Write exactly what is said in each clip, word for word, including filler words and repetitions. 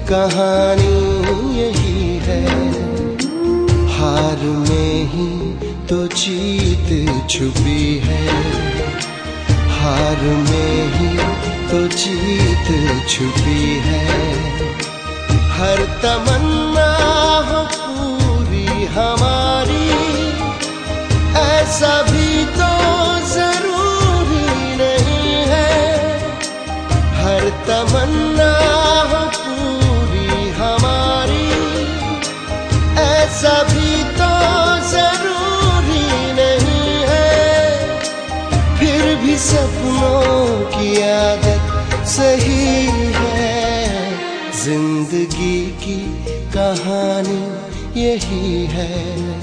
कहानी यही है, हार में ही तो जीत छुपी है, हार में ही तो जीत छुपी है। हर तमन्ना हो पूरी हमारी, ऐसा भी तो जरूरी नहीं है। हर तमन्ना हो पूरी हमारी, ऐसा भी तो जरूरी नहीं है। फिर भी सपनों की आदत सही है, जिंदगी की कहानी यही है,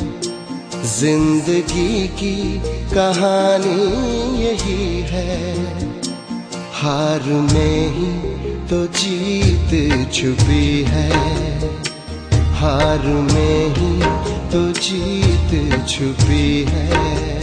जिंदगी की कहानी यही है। हार में ही तो जीत छुपी है, हार में ही तो जीत छुपी है।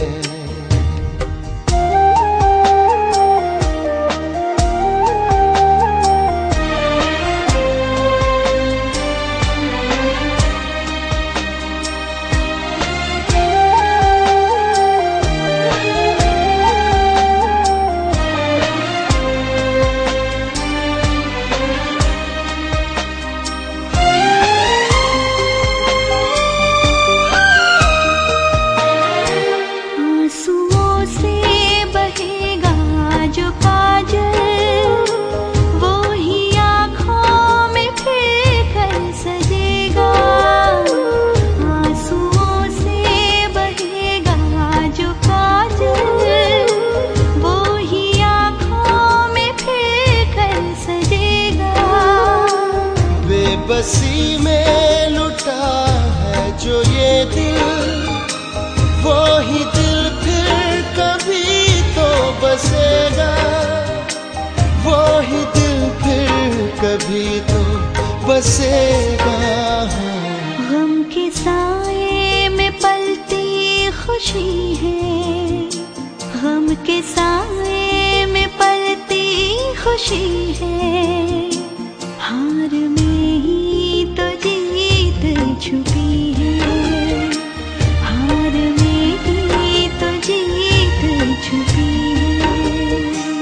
बसी में लुटा है जो ये दिल, वो ही दिल फिर कभी तो बसेगा, वो ही दिल फिर कभी तो बसेगा। गम के साए में पलती खुशी है, गम के साए में पलती खुशी है। हार में ही तो जीत छुपी है, हार में ही तो जीत छुपी है।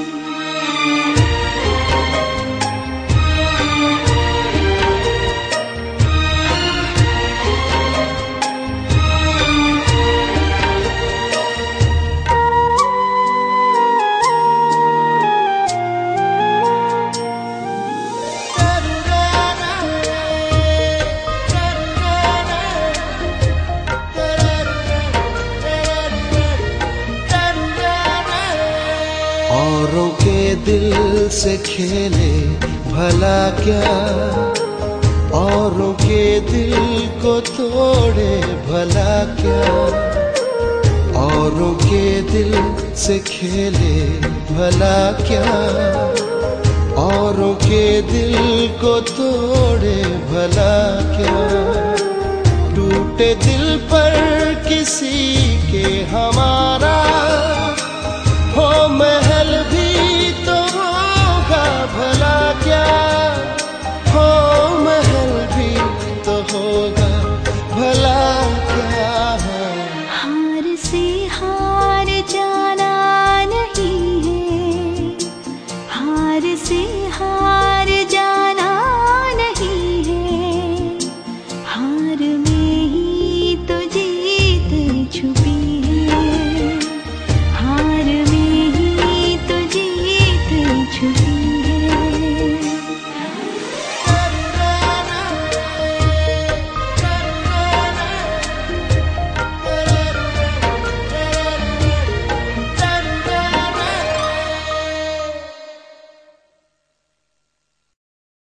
औरों के दिल से खेले भला क्या, औरों के दिल को तोड़े भला क्या। औरों के दिल से खेले भला क्या, औरों के दिल को तोड़े भला क्या। टूटे दिल पर किसी के हमारा हो महल भी